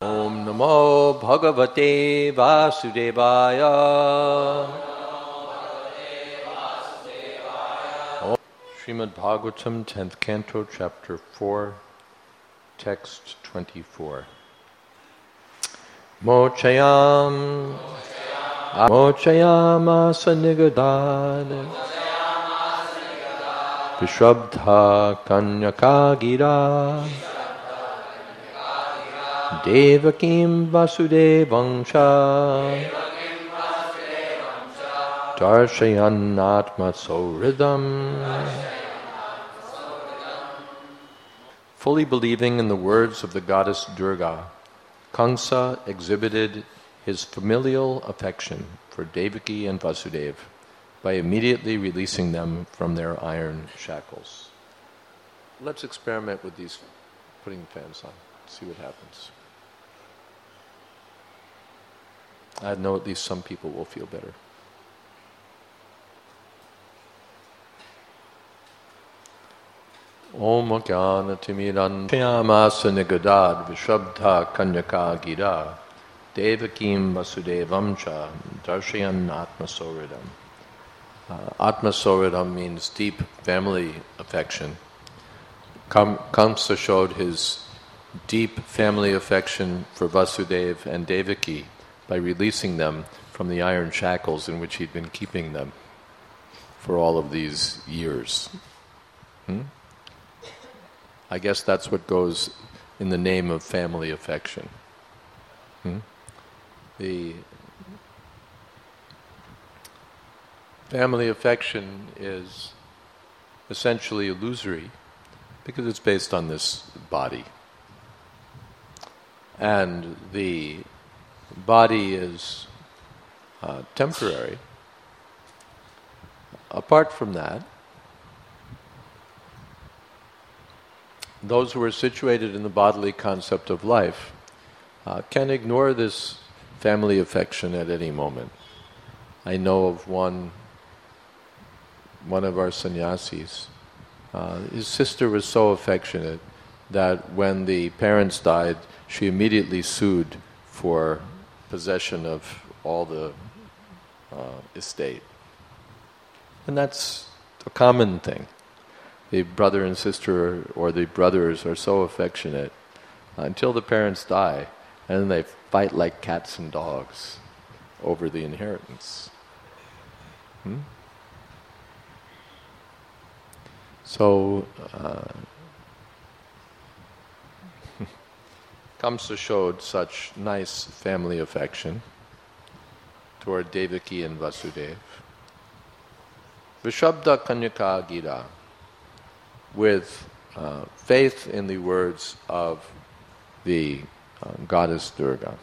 Om Namo Bhagavate Vasudevaya. Srimad Bhagavatam, 10th Canto, Chapter 4, Text 24. Mochayam Mochayamasa Nigadad Vishrabdha Kanyaka Gira Devakim Vasudevangsha Darshayan Atma Sauridam. Fully believing in the words of the goddess Durga, Kamsa exhibited his familial affection for Devaki and Vasudeva by immediately releasing them from their iron shackles. Let's experiment with these, putting fans on, see what happens. I know at least some people will feel better. Om Jnana Timiran Shyamasa Nigadad Vishabdha Kanyaka Gira Devakim Vasudevamcha Darshayan Atmasoridam. Atmasoridam means deep family affection. Kamsa showed his deep family affection for Vasudeva and Devaki by releasing them from the iron shackles in which he'd been keeping them for all of these years. I guess that's what goes in the name of family affection. The family affection is essentially illusory because it's based on this body. And the body is temporary. Apart from that, those who are situated in the bodily concept of life can ignore this family affection at any moment. I know of one of our sannyasis. His sister was so affectionate that when the parents died, she immediately sued for possession of all the estate. And that's a common thing. The brother and sister or the brothers are so affectionate until the parents die, and then they fight like cats and dogs over the inheritance. So, Kamsa showed such nice family affection toward Devaki and Vasudeva. Vishabda Kanyaka Gira, with faith in the words of the goddess Durga.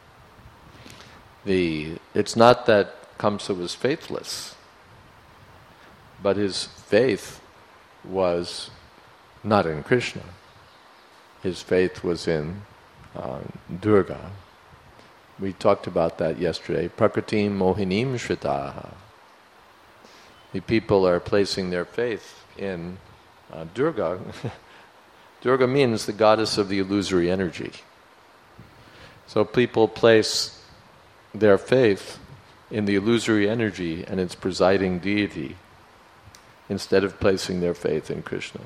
It's not that Kamsa was faithless, but his faith was not in Krishna. His faith was in Durga. We talked about that yesterday. Prakratim mohinim shritaha. The people are placing their faith in Durga. Durga means the goddess of the illusory energy. So people place their faith in the illusory energy and its presiding deity instead of placing their faith in Krishna.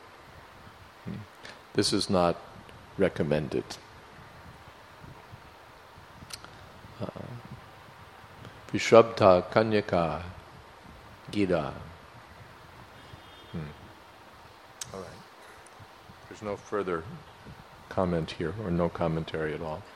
This is not recommended. Vishabdha Kanyaka Gira. All right. There's no further comment here, or no commentary at all.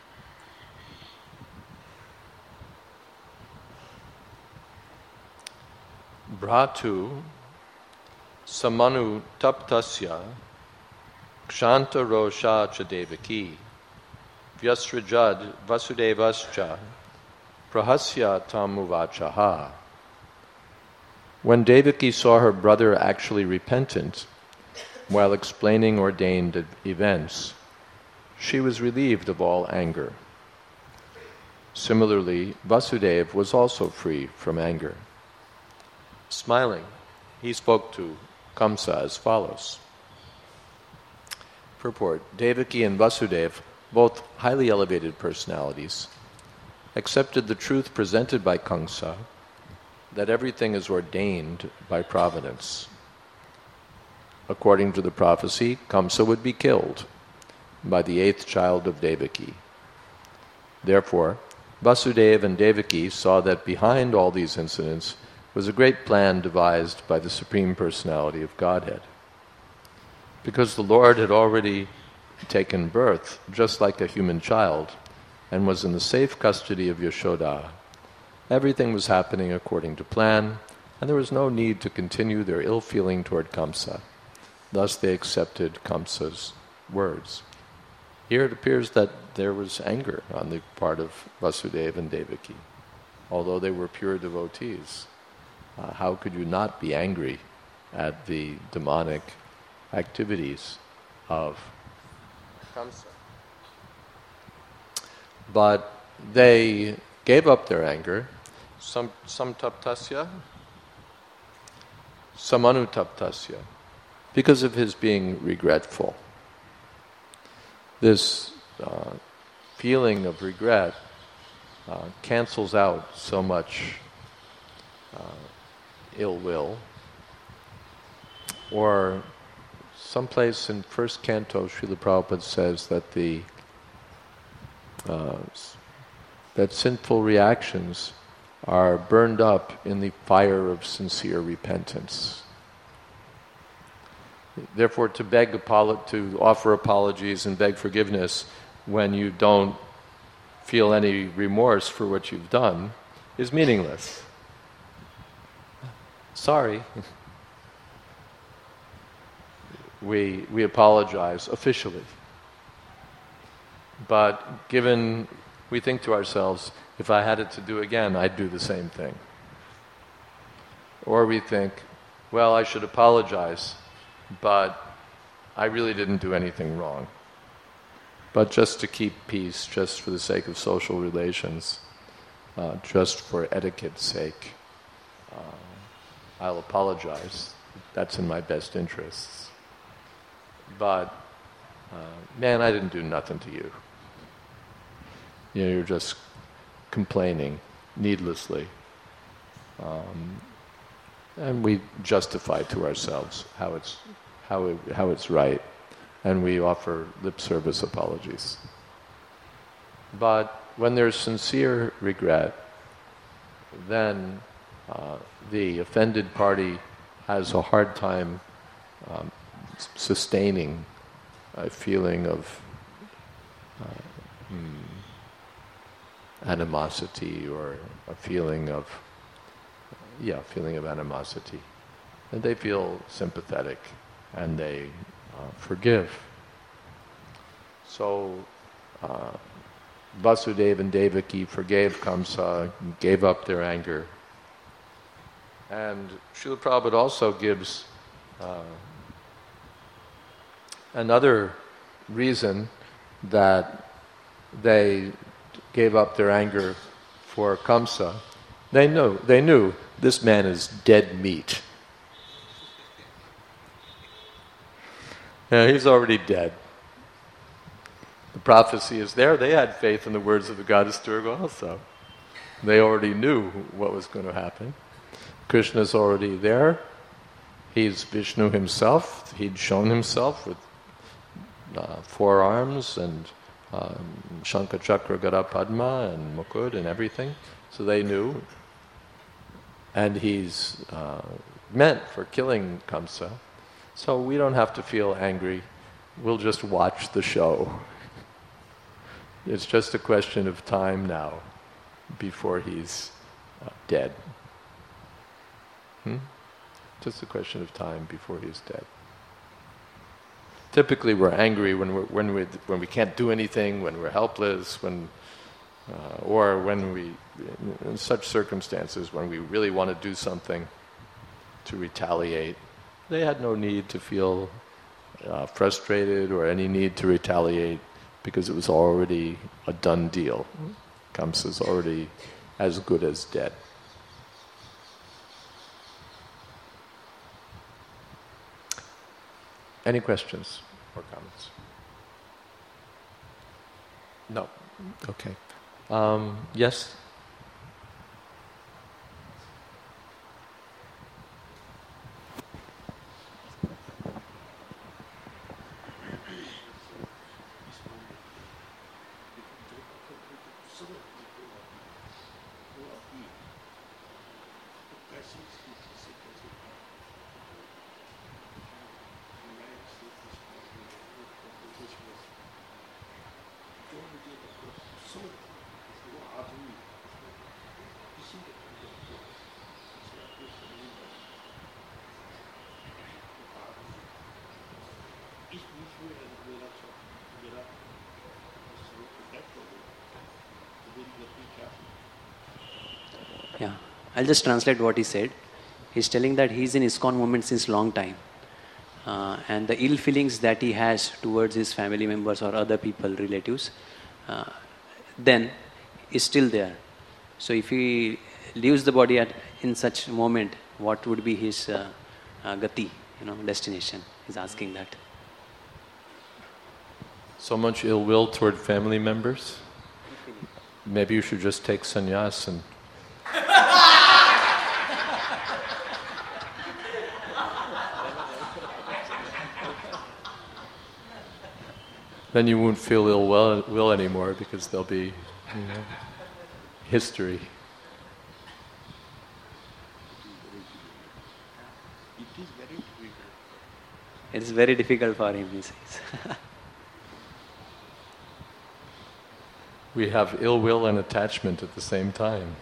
Bhratu Samanu Taptasya Kshanta Rosha Chadevaki Vyasrajad Vasudevascha Prahasya Tamuvachaha. When Devaki saw her brother actually repentant while explaining ordained events, she was relieved of all anger. Similarly, Vasudeva was also free from anger. Smiling, he spoke to Kamsa as follows. Purport: Devaki and Vasudeva both highly elevated personalities, accepted the truth presented by Kamsa that everything is ordained by providence. According to the prophecy, Kamsa would be killed by the 8th child of Devaki. Therefore, Vasudeva and Devaki saw that behind all these incidents was a great plan devised by the Supreme Personality of Godhead. Because the Lord had already taken birth, just like a human child, and was in the safe custody of Yashoda, everything was happening according to plan, and there was no need to continue their ill feeling toward Kamsa. Thus they accepted Kamsa's words. Here it appears that there was anger on the part of Vasudeva and Devaki. Although they were pure devotees, how could you not be angry at the demonic activities of Kamsa? But they gave up their anger, samtaptasya, samanutaptasya, because of his being regretful. This feeling of regret cancels out so much ill will. Or someplace in first canto, Srila Prabhupada says that that sinful reactions are burned up in the fire of sincere repentance. Therefore, to offer apologies and beg forgiveness when you don't feel any remorse for what you've done is meaningless. Sorry. We apologize officially. But we think to ourselves, if I had it to do again, I'd do the same thing. Or we think, well, I should apologize, but I really didn't do anything wrong. But just to keep peace, just for the sake of social relations, just for etiquette's sake, I'll apologize. That's in my best interests. But, man, I didn't do nothing to you. You're just complaining needlessly. And we justify to ourselves how it's right, and we offer lip service apologies. But when there's sincere regret, then the offended party has a hard time sustaining a feeling of animosity, or a feeling of animosity. And they feel sympathetic, and they forgive. So Vasudeva and Devaki forgave Kamsa, gave up their anger. And Srila Prabhupada also gives another reason that they gave up their anger for Kamsa. They knew this man is dead meat. He's already dead. The prophecy is there. They had faith in the words of the goddess Durga also. They already knew what was going to happen. Krishna's already there. He's Vishnu himself. He'd shown himself with 4 arms and Shankha Chakra Gada Padma and Mukut and everything. So they knew. And he's meant for killing Kamsa. So we don't have to feel angry. We'll just watch the show. It's just a question of time now before he's dead. Just a question of time before he's dead. Typically, we're angry when we can't do anything, when we're helpless, or when we, in such circumstances, when we really want to do something to retaliate. They had no need to feel frustrated or any need to retaliate, because it was already a done deal. Kamsa's already as good as dead. Any questions or comments? No. Okay. Yes? Yeah, I'll just translate what he said. He's telling that he's in ISKCON movement since long time. And the ill feelings that he has towards his family members or other people, relatives, uh, then is still there. So if he leaves the body in such moment, what would be his gati, destination? He's asking that. So much ill will toward family members? Maybe you should just take sannyas and... Then you won't feel ill will anymore because there'll be, history. It is very difficult for him, he says. We have ill will and attachment at the same time.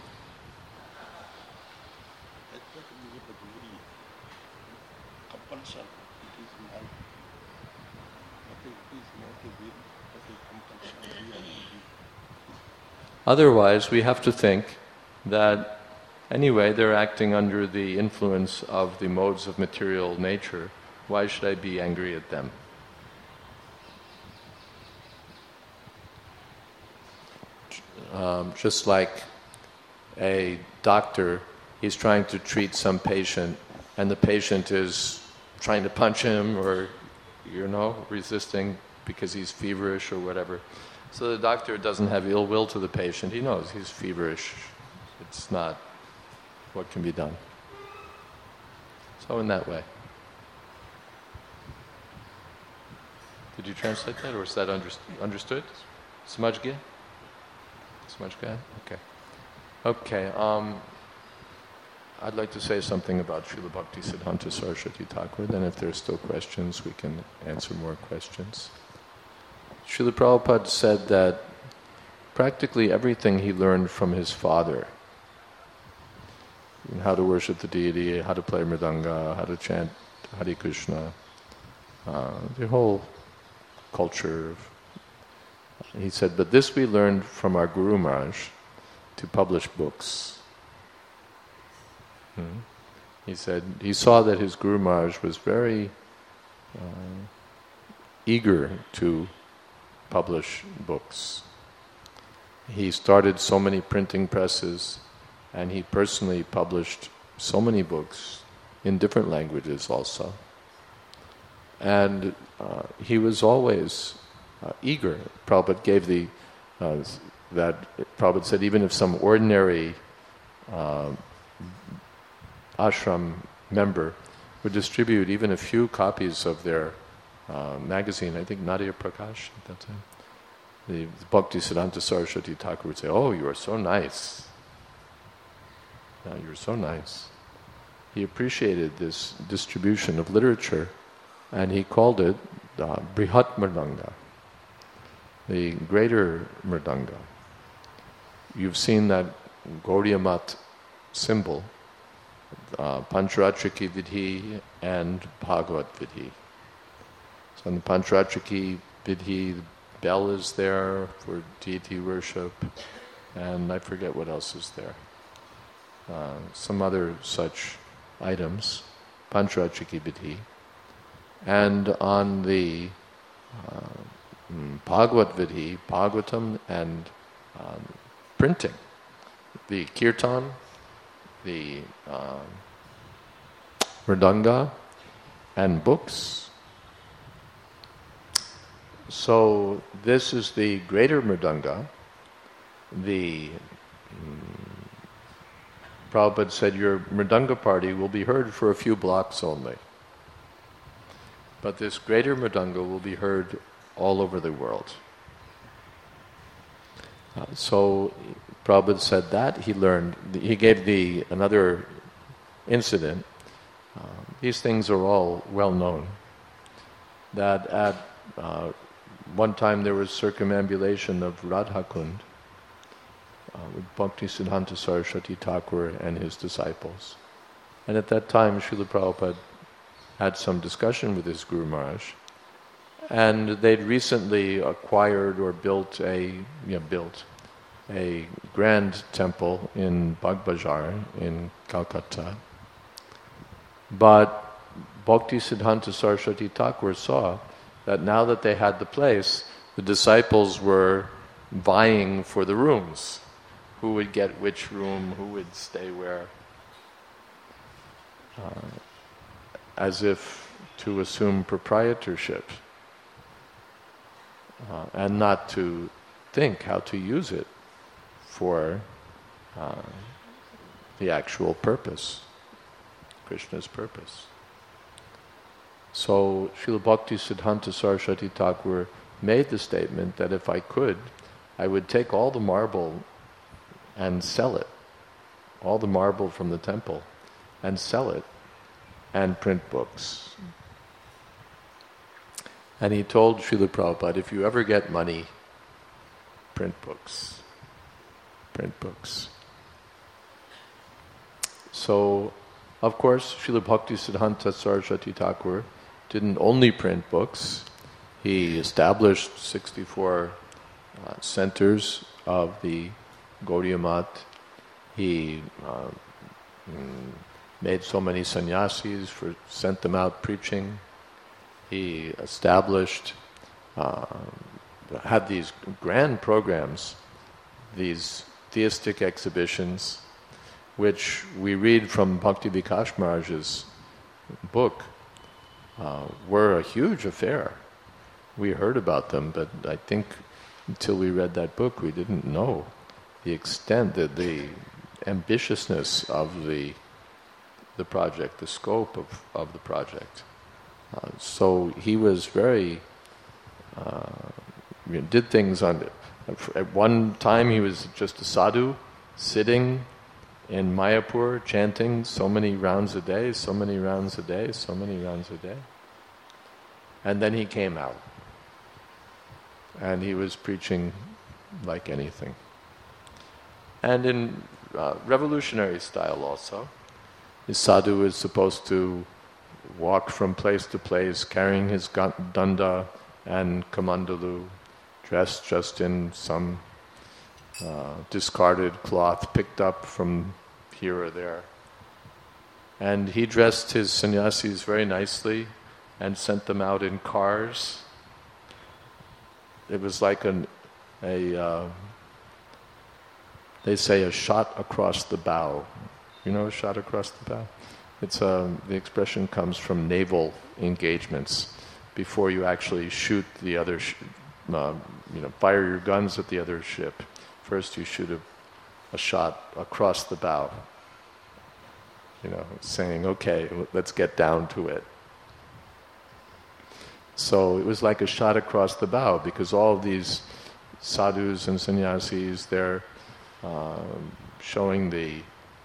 Otherwise, we have to think that anyway they're acting under the influence of the modes of material nature. Why should I be angry at them? Just like a doctor, he's trying to treat some patient, and the patient is trying to punch him or, resisting because he's feverish or whatever. So the doctor doesn't have ill will to the patient. He knows he's feverish. It's not what can be done. So in that way. Did you translate that, or is that understood? Samajh gaya? Samajh gaya? Okay. Okay. I'd like to say something about Srila Bhaktisiddhanta Saraswati Thakur. Then if there's still questions, we can answer more questions. Srila Prabhupada said that practically everything he learned from his father, how to worship the deity, how to play mridanga, how to chant Hare Krishna, the whole culture. He said, but this we learned from our Guru Maharaj to publish books. He said he saw that his Guru Maharaj was very eager to publish books. He started so many printing presses, and he personally published so many books in different languages also. And he was always eager. Prabhupada gave Prabhupada said even if some ordinary ashram member would distribute even a few copies of their magazine, I think Nadia Prakash at that time, the Bhaktisiddhanta Saraswati Thakur would say, "Oh, you are so nice. You're so nice." He appreciated this distribution of literature, and he called it Brihat Mridanga, the greater Mridanga. You've seen that Gaudiya Mat symbol, Pancharatriki Vidhi and Bhagavat Vidhi. So in the Pancharatriki Vidhi, the bell is there for deity worship, and I forget what else is there. Some other such items, Pancharatriki Vidhi. And on the Bhagavat Vidhi, Bhagavatam and printing, the Kirtan, the Mridanga, and books. So this is the greater mridanga. Prabhupada said your mridanga party will be heard for a few blocks only. But this greater mridanga will be heard all over the world. So Prabhupada said that. He gave another incident. These things are all well known. That at one time there was circumambulation of Radhakund with Bhaktisiddhanta Saraswati Thakur and his disciples. And at that time Srila Prabhupada had some discussion with his Guru Maharaj, and they'd recently acquired or built a grand temple in Bagh Bazar in Calcutta. But Bhaktisiddhanta Saraswati Thakur saw that now that they had the place, the disciples were vying for the rooms. Who would get which room, who would stay where. As if to assume proprietorship and not to think how to use it for the actual purpose, Krishna's purpose. So Srila Bhaktisiddhanta Saraswati Thakur made the statement that if I could, I would take all the marble and sell it, all the marble from the temple, and sell it, and print books. And he told Srila Prabhupada, if you ever get money, print books. Print books. So, of course, Srila Bhaktisiddhanta Saraswati Thakur didn't only print books. He established 64 centers of the Gaudiya Math. He made so many sannyasis, sent them out preaching. He established, had these grand programs, these theistic exhibitions, which we read from Bhakti Vikas Maharaj's book, were a huge affair. We heard about them, but I think until we read that book, we didn't know the extent, the ambitiousness of the project, the scope of the project. So he was very, did things on it. At one time he was just a sadhu, sitting in Mayapur, chanting so many rounds a day, so many rounds a day, so many rounds a day. And then he came out. And he was preaching like anything. And in revolutionary style also, the sadhu is supposed to walk from place to place carrying his danda and kamandalu, dressed just in some discarded cloth picked up from here or there. And he dressed his sannyasis very nicely and sent them out in cars. It was like they say a shot across the bow. You know a shot across the bow? It's the expression comes from naval engagements. Before you actually shoot the other, fire your guns at the other ship, first you shoot a shot across the bow. Saying, okay, let's get down to it. So it was like a shot across the bow, because all of these sadhus and sannyasis, they're showing the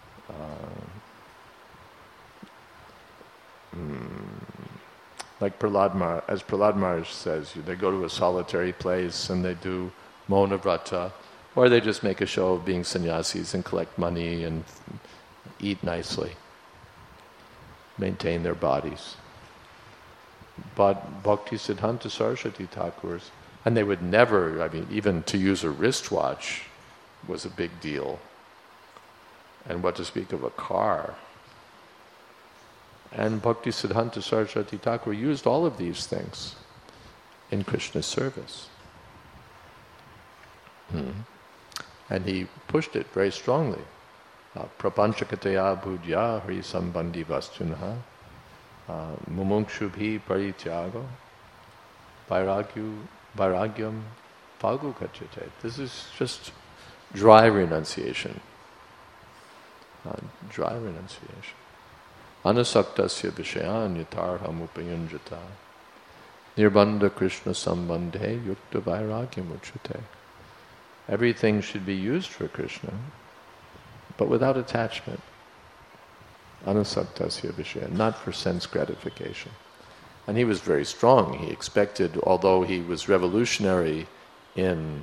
like Prahlad Maharaj says, they go to a solitary place and they do Mauna Vrata, or they just make a show of being sannyasis and collect money and eat nicely, maintain their bodies. But Bhaktisiddhanta Saraswati Thakurs, and they would never, even to use a wristwatch was a big deal. And what to speak of a car. And Bhaktisiddhanta Saraswati Thakur used all of these things in Krishna's service. And he pushed it very strongly. Prapanchakataya bhujya hari sambandhi vastunha mumukshubhi parityago vairagyu Vairagyam phagu kachite. This is just dry renunciation. Dry renunciation. Anasaktasya vishayan yatarham upayunjata. Nirbandha Krishna sambandhe yukta vairagyam uchate. Everything should be used for Krishna, but without attachment. Anasaktasya vishaya, not for sense gratification. And he was very strong. He expected, although he was revolutionary in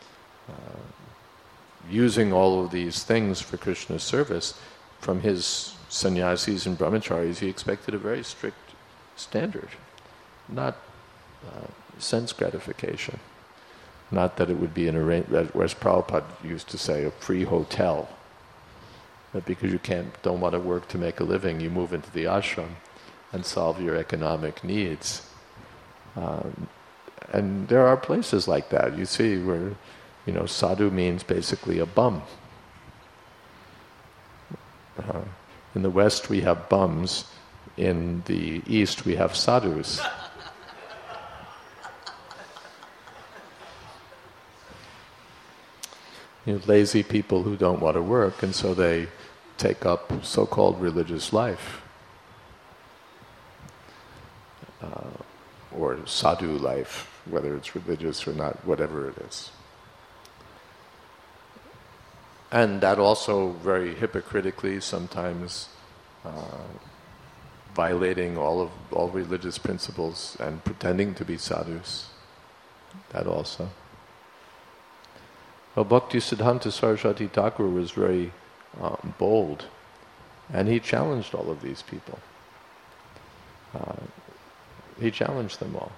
using all of these things for Krishna's service, from his sannyasis and brahmacharis, he expected a very strict standard, not sense gratification. Not that it would be an arrangement, whereas Prabhupada used to say, a free hotel. That because you don't want to work to make a living, you move into the ashram and solve your economic needs. And there are places like that. You see where, sadhu means basically a bum. In the West we have bums. In the East we have sadhus. Lazy people who don't want to work, and so they take up so-called religious life. Or sadhu life, whether it's religious or not, whatever it is. And that also very hypocritically, sometimes violating all religious principles and pretending to be sadhus. That also. Well, Bhaktisiddhanta Saraswati Thakur was very bold, and he challenged all of these people. He challenged them all.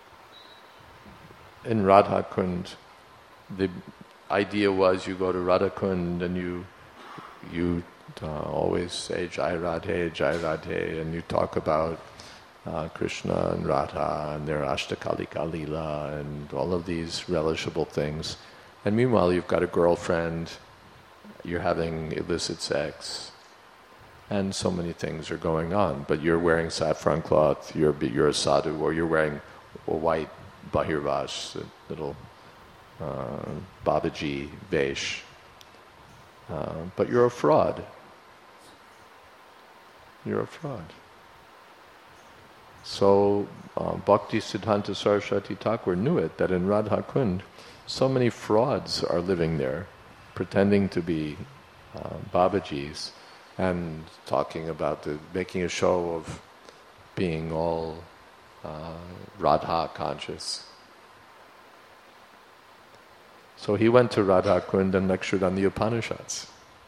In Radha Kund, the idea was you go to Radha Kund and you always say Jai Radhe, and you talk about Krishna and Radha and their Ashtakalika Leela and all of these relishable things. And meanwhile, you've got a girlfriend, you're having illicit sex, and so many things are going on. But you're wearing saffron cloth, you're a sadhu, or you're wearing a white bahirvash, a little Babaji vesh. But you're a fraud. You're a fraud. So Bhaktisiddhanta Saraswati Thakur knew it, that in Radha Kund, so many frauds are living there, pretending to be Babajis and talking about making a show of being all Radha conscious. So he went to Radha Kund and lectured on the Upanishads.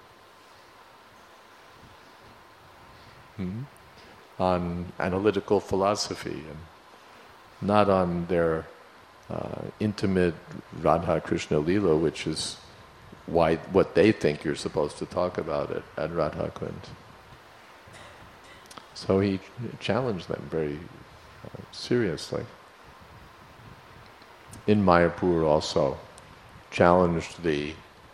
On analytical philosophy, and not on their intimate Radha Krishna Leela, which is what they think you're supposed to talk about at Radha Kund. So he challenged them very seriously. In Mayapur also, challenged the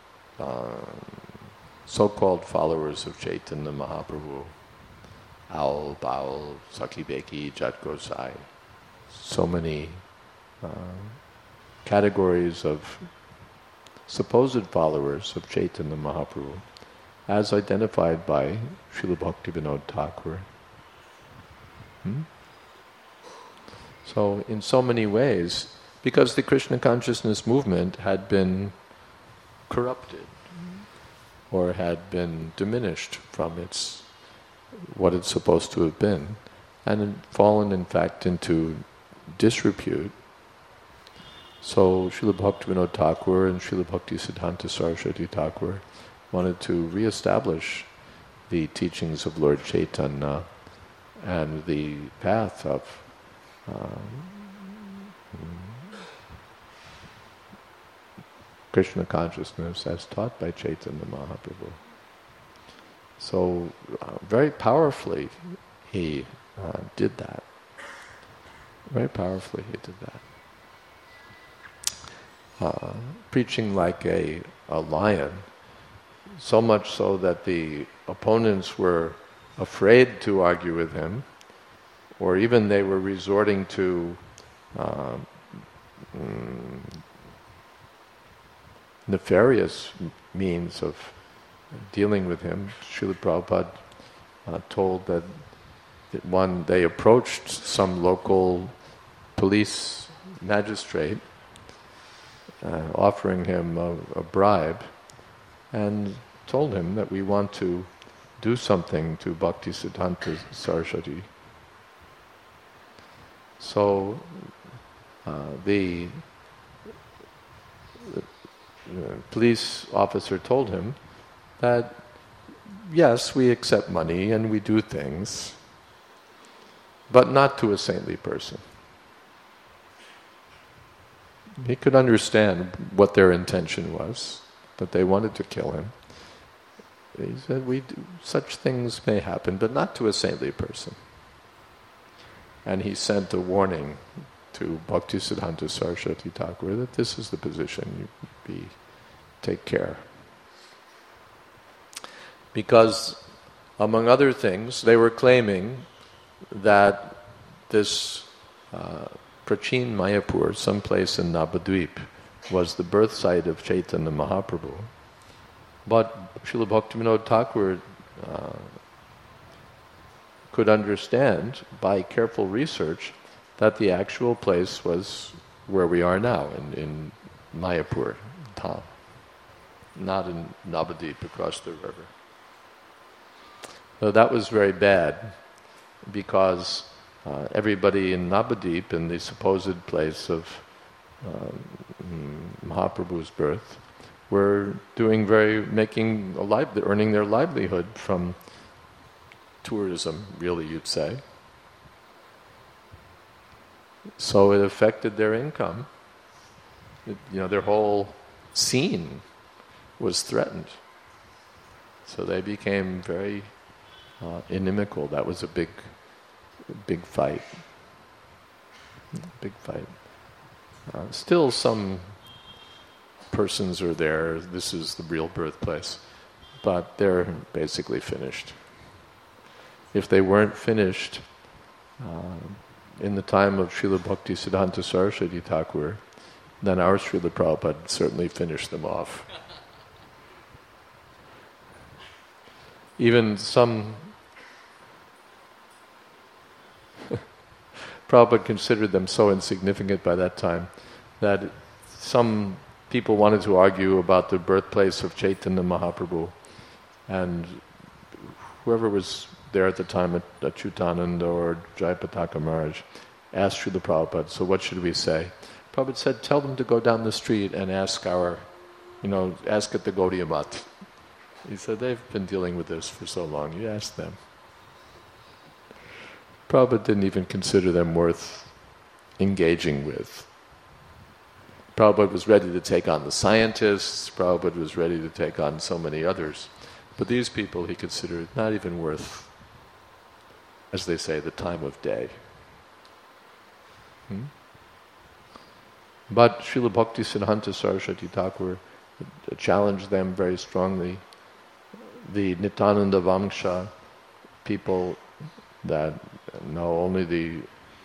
so-called followers of Chaitanya Mahaprabhu, Aul, Baul, Sakhi Beki, Jat Gosai, so many categories of supposed followers of Chaitanya Mahaprabhu, as identified by Srila Bhaktivinoda Thakur. So in so many ways, because the Krishna consciousness movement had been corrupted, or had been diminished from what it's supposed to have been, and had fallen in fact into disrepute. So Srila Bhaktivinoda Thakur and Srila Bhaktisiddhanta Saraswati Thakur wanted to re-establish the teachings of Lord Chaitanya and the path of Krishna consciousness as taught by Chaitanya Mahaprabhu. So very powerfully he did that. Very powerfully he did that. Preaching like a lion, so much so that the opponents were afraid to argue with him, or even they were resorting to nefarious means of dealing with him. Srila Prabhupada told that they approached some local police magistrate offering him a bribe and told him that we want to do something to Bhaktisiddhanta Saraswati. So the police officer told him that yes, we accept money and we do things, but not to a saintly person. He could understand what their intention was, that they wanted to kill him. He said, such things may happen, but not to a saintly person. And he sent a warning to Bhaktisiddhanta Saraswati Thakur that this is the position, take care. Because, among other things, they were claiming that this Prachin Mayapur, someplace in Navadvip, was the birth site of Chaitanya Mahaprabhu. But Srila Bhaktivinoda Thakur could understand by careful research that the actual place was where we are now, in Mayapur town, not in Navadvip across the river. So that was very bad, because everybody in Navadvip, in the supposed place of Mahaprabhu's birth, were earning their livelihood from tourism, really, you'd say. So it affected their income. Their whole scene was threatened. So they became very inimical. That was a big fight. Big fight. Still some persons are there. This is the real birthplace. But they're basically finished. If they weren't finished in the time of Srila Bhaktisiddhanta Saraswati Thakur, then our Srila Prabhupada certainly finished them off. Even some Prabhupada considered them so insignificant by that time that some people wanted to argue about the birthplace of Chaitanya Mahaprabhu, and whoever was there at the time, Achyutananda or Jayapataka Maharaj, asked Srila Prabhupada, so what should we say? Prabhupada said, tell them to go down the street and ask at the Gaudiya Math. He said, they've been dealing with this for so long, you ask them. Prabhupada didn't even consider them worth engaging with. Prabhupada was ready to take on the scientists, Prabhupada was ready to take on so many others. But these people he considered not even worth, as they say, the time of day. But Srila Bhaktisiddhanta Saraswati Thakur challenged them very strongly. The Nityananda Vamsha people that know only the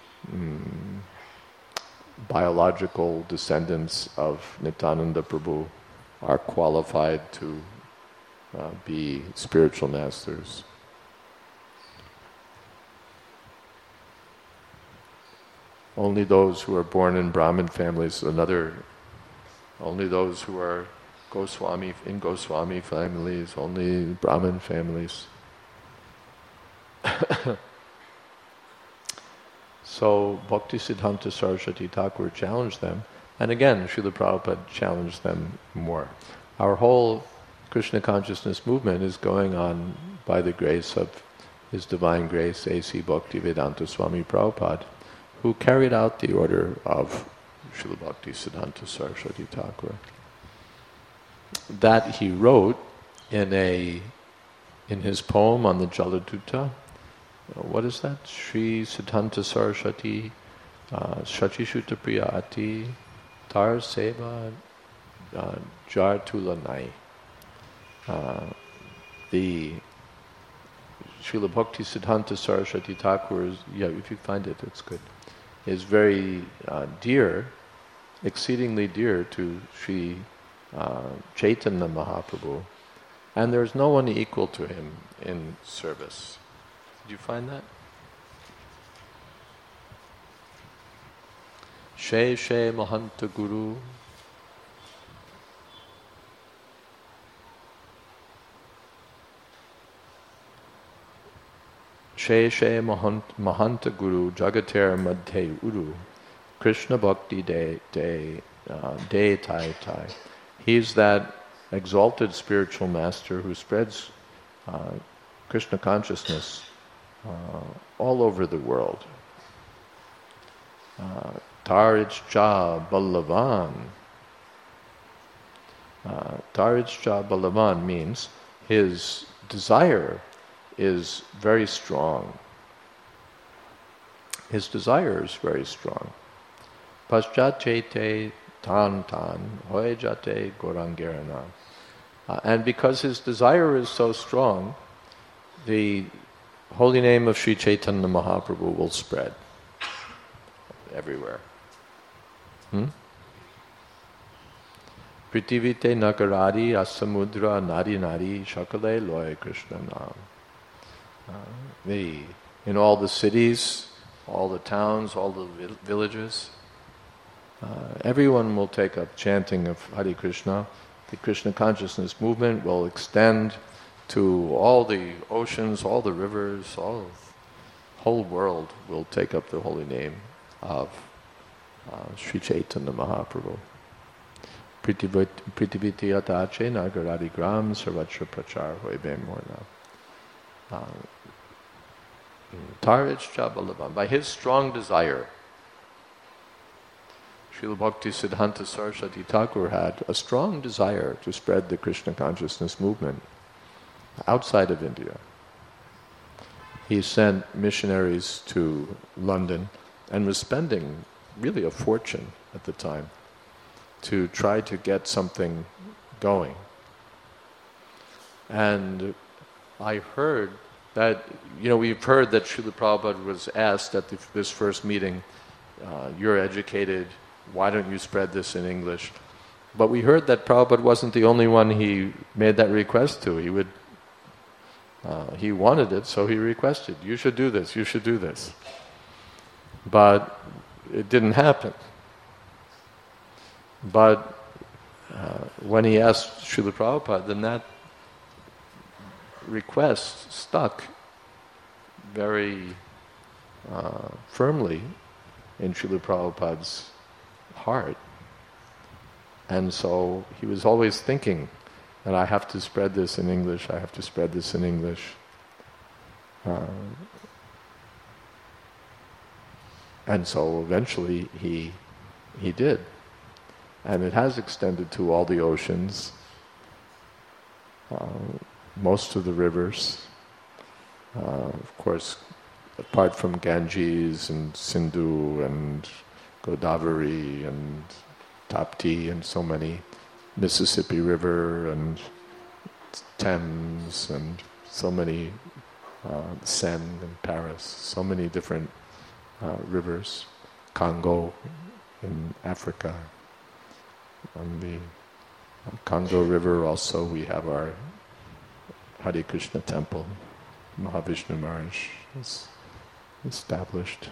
biological descendants of Nityananda Prabhu are qualified to be spiritual masters. Only those who are born in Brahmin families, only those who are Goswami families, only Brahmin families. So Bhaktisiddhanta Saraswati Thakur challenged them, and again Srila Prabhupada challenged them more. Our whole Krishna consciousness movement is going on by the grace of His Divine Grace, A.C. Bhaktivedanta Swami Prabhupada, who carried out the order of Srila Bhaktisiddhanta Saraswati Thakur. That he wrote in his poem on the Jaladuta. What is that? Sri Siddhanta Saraswati Shachi Shuta Priyati Tar Seva Jar Tulanai. The Srila Bhaktisiddhanta Saraswati Thakur, if you find it, it's good, is very dear exceedingly dear to Sri Chaitanya Mahaprabhu, and there's no one equal to him in service. Did you find that? She She Mahanta Guru. She She Mahanta Guru Jagater Madhe Uru Krishna Bhakti De Tai Tai. He's that exalted spiritual master who spreads Krishna consciousness all over the world. Tarij Cha Ballavan. Tarij Cha Ballavan means his desire is very strong. His desire is very strong. Paschachete tan tan hoejate gorangirana. And because his desire is so strong, the holy name of Sri Chaitanya Mahaprabhu will spread everywhere. Pritivite nagaradi asamudra nari nari shakale loy Krishna nam. In all the cities, all the towns, all the villages, everyone will take up chanting of Hare Krishna. The Krishna consciousness movement will extend to all the oceans, all the rivers, whole world will take up the holy name of Sri Chaitanya Mahaprabhu. Pritiviti atache nagaradi gram sarvatra prachar hoibe morna. Tarij Chabalavan, by his strong desire, Srila Bhakti Siddhanta Saraswati Thakur had a strong desire to spread the Krishna consciousness movement outside of India. He sent missionaries to London and was spending really a fortune at the time to try to get something going. And I heard that, we've heard that Srila Prabhupada was asked at this first meeting, you're educated, why don't you spread this in English? But we heard that Prabhupada wasn't the only one he made that request to. He wanted it, so he requested, you should do this, you should do this. But it didn't happen. But when he asked Srila Prabhupada, then that request stuck very firmly in Srila Prabhupada's heart. And so he was always thinking that I have to spread this in English, I have to spread this in English. And so eventually he did. And it has extended to all the oceans, most of the rivers. Of course, apart from Ganges and Sindhu and Godavari and Tapti and so many, Mississippi River and Thames and so many, Seine in Paris, so many different rivers, Congo in Africa. On the Congo River also we have our Hare Krishna temple, Mahavishnu Maharaj is established.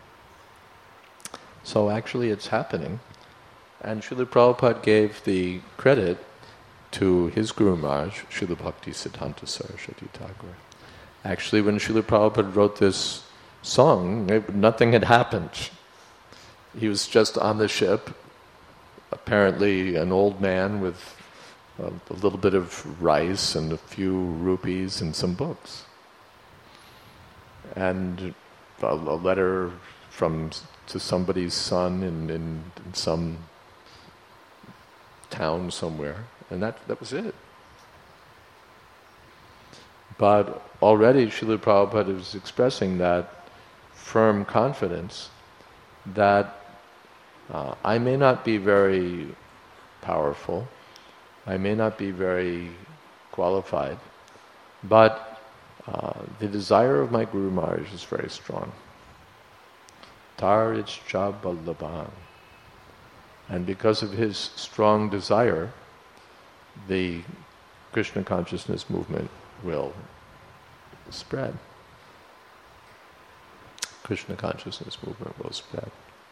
So actually it's happening, and Srila Prabhupada gave the credit to his Guru Maharaj, Srila Bhakti Siddhanta Saraswati Thakur. Actually, when Srila Prabhupada wrote this song, nothing had happened. He was just on the ship, apparently an old man with a little bit of rice and a few rupees and some books. And a letter to somebody's son in some town somewhere. And that was it. But already Srila Prabhupada was expressing that firm confidence that I may not be very powerful, I may not be very qualified, but the desire of my Guru Maharaj is very strong. Tarij Chaballaban. And because of his strong desire, the Krishna consciousness movement will spread. Krishna consciousness movement will spread.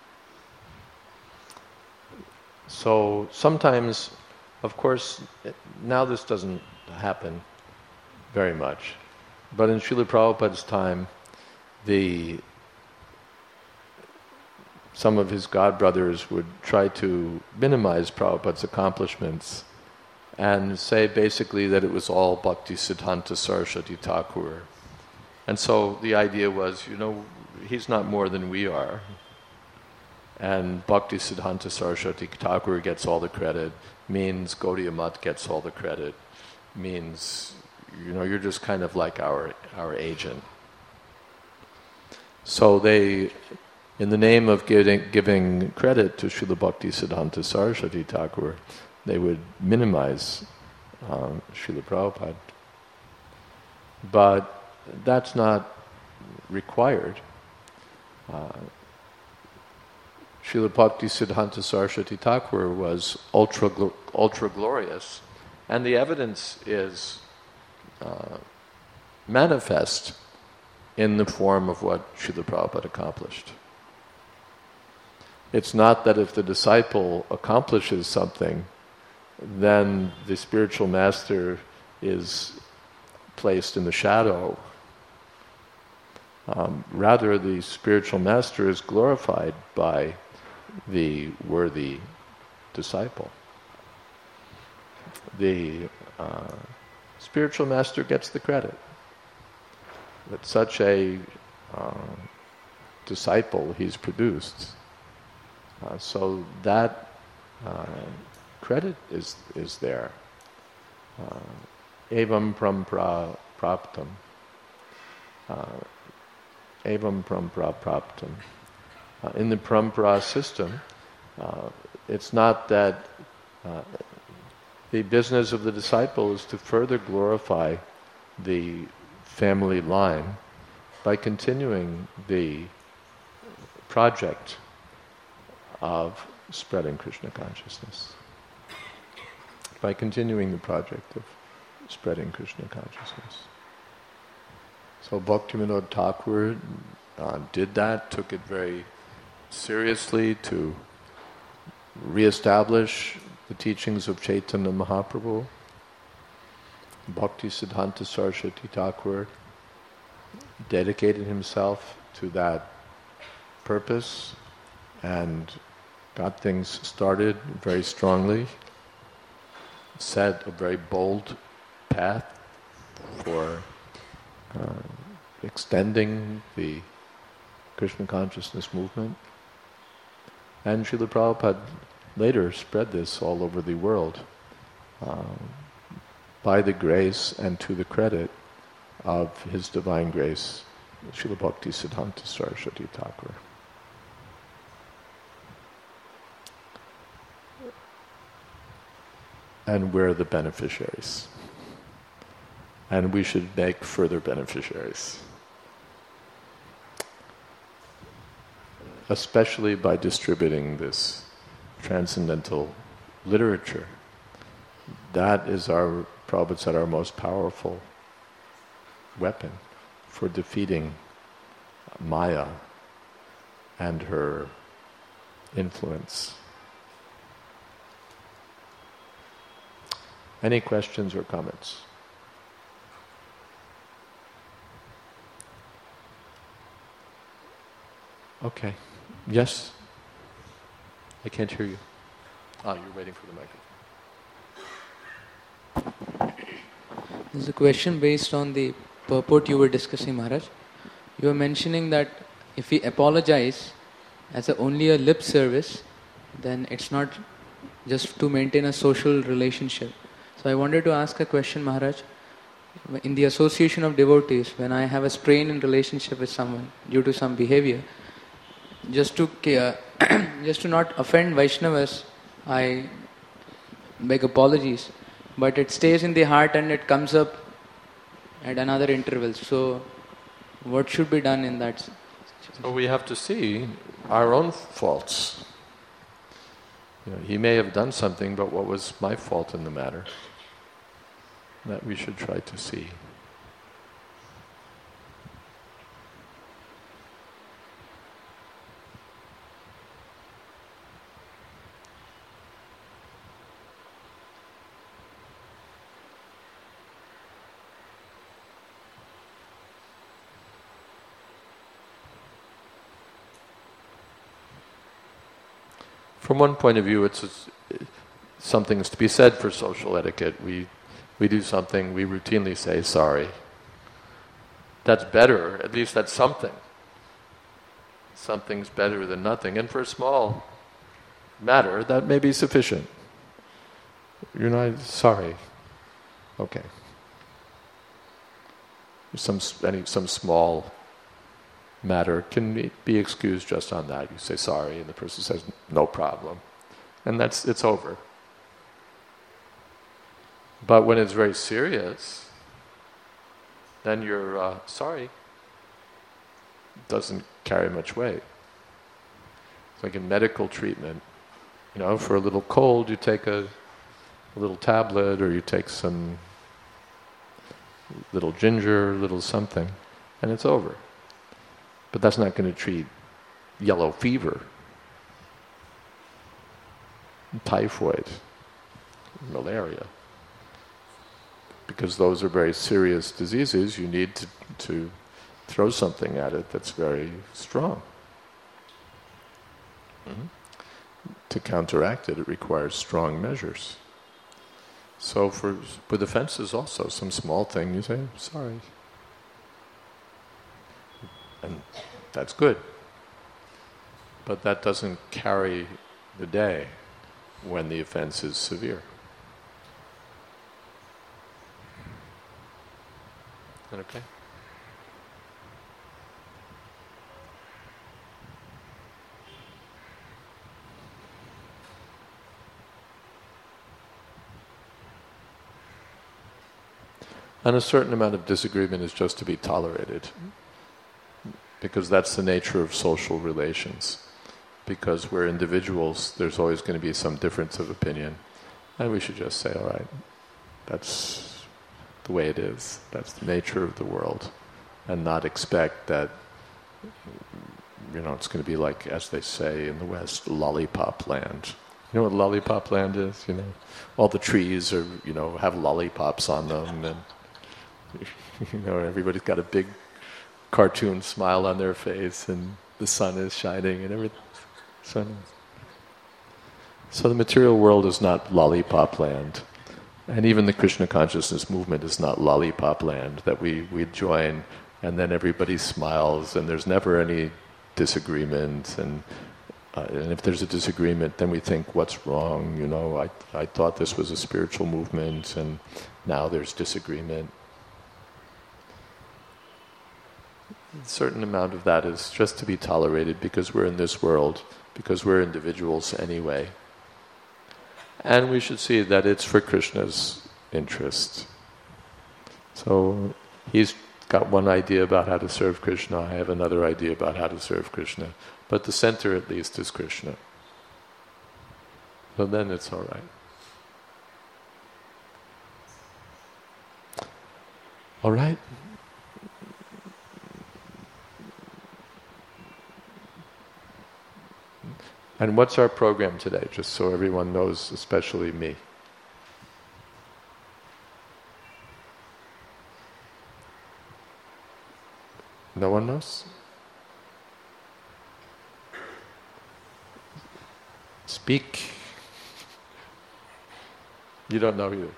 So sometimes, of course, now this doesn't happen very much, but in Srila Prabhupada's time, some of his godbrothers would try to minimize Prabhupada's accomplishments and say basically that it was all Bhakti Siddhanta Saraswati Thakur. And so the idea was, he's not more than we are. And Bhakti Siddhanta Saraswati Thakur gets all the credit, means Gaudiya Math gets all the credit, means, you're just kind of like our agent. So they, in the name of giving credit to Srila Bhakti Siddhanta Saraswati Thakur, they would minimize Srila Prabhupada. But that's not required. Srila Bhakti Siddhanta Saraswati Thakur was ultra glorious, and the evidence is manifest in the form of what Srila Prabhupada accomplished. It's not that if the disciple accomplishes something, then the spiritual master is placed in the shadow. Rather, the spiritual master is glorified by the worthy disciple. The spiritual master gets the credit. That such a disciple he's produced. So that credit is there. Evam prampra praptam. Evam prampra praptam. In the prampra system, it's not that the business of the disciple is to further glorify the family line by continuing the project of spreading Krishna consciousness. By continuing the project of spreading Krishna consciousness. So Bhaktivinoda Thakur did that, took it very seriously to re-establish the teachings of Chaitanya Mahaprabhu. Bhakti Siddhanta Saraswati Thakur dedicated himself to that purpose and got things started very strongly, set a very bold path for extending the Krishna consciousness movement. And Srila Prabhupada later spread this all over the world by the grace and to the credit of His Divine Grace, Srila Bhakti Siddhanta Saraswati Thakur. And we're the beneficiaries. And we should make further beneficiaries. Especially by distributing this transcendental literature. That is Prabhupada said, our most powerful weapon for defeating Maya and her influence. Any questions or comments? Okay. Yes? I can't hear you. You're waiting for the microphone. There's a question based on the purport you were discussing, Maharaj. You were mentioning that if we apologize as only a lip service, then it's not just to maintain a social relationship. So I wanted to ask a question, Maharaj. In the association of devotees, when I have a strain in relationship with someone due to some behavior, just to not offend Vaishnavas, I beg apologies. But it stays in the heart and it comes up at another interval. So what should be done in that situation? So we have to see our own faults. He may have done something, but what was my fault in the matter? That we should try to see. From one point of view, something's to be said for social etiquette. We do something, we routinely say sorry. That's better, at least that's something. Something's better than nothing. And for a small matter, that may be sufficient. You're not sorry. Okay. Some small matter can be excused just on that. You say sorry, and the person says no problem, and it's over. But when it's very serious, then your sorry doesn't carry much weight. It's like in medical treatment. For a little cold, you take a little tablet, or you take some little ginger, little something, and it's over. But that's not going to treat yellow fever, typhoid, malaria. Because those are very serious diseases, you need to throw something at it that's very strong. To counteract it, it requires strong measures. So with offenses also, some small thing, you say, sorry. And that's good. But that doesn't carry the day when the offense is severe. Is that okay? And a certain amount of disagreement is just to be tolerated, because that's the nature of social relations. Because we're individuals, there's always going to be some difference of opinion, and we should just say, all right, that's the way it is, that's the nature of the world, and not expect that, it's going to be like, as they say in the West, lollipop land. You know what lollipop land is? All the trees are, have lollipops on them, and everybody's got a big cartoon smile on their face, and the sun is shining, and everything. So the material world is not lollipop land, and even the Krishna consciousness movement is not lollipop land that we join, and then everybody smiles, and there's never any disagreement, and if there's a disagreement, then we think, what's wrong? I thought this was a spiritual movement, and now there's disagreement. A certain amount of that is just to be tolerated, because we're in this world, because we're individuals anyway. And we should see that it's for Krishna's interest. So he's got one idea about how to serve Krishna, I have another idea about how to serve Krishna. But the center at least is Krishna. So then it's all right. All right? And what's our program today, just so everyone knows, especially me? No one knows? Speak. You don't know either.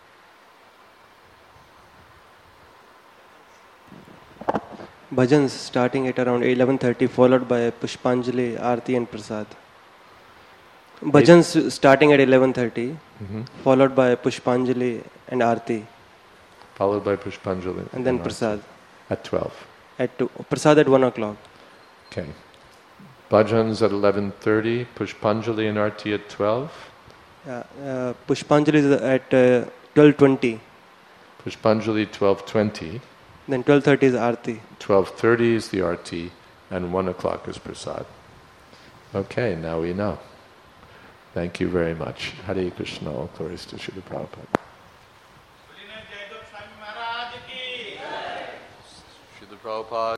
Bhajans starting at around 11:30, followed by Pushpanjali, Aarti and Prasad. Bhajans starting at 11:30, followed by Pushpanjali and Aarti. Followed by Pushpanjali. And then Prasad. At 12. At 2. Prasad at 1 o'clock. Okay. Bhajans at 11:30, Pushpanjali and Aarti at 12. Pushpanjali is at 12:20. Pushpanjali 12:20. Then 12:30 is Aarti. 12:30 is the Aarti, and 1 o'clock is Prasad. Okay, now we know. Thank you very much. Hare Krishna. All glories to Srila Prabhupada. Srila Prabhupada.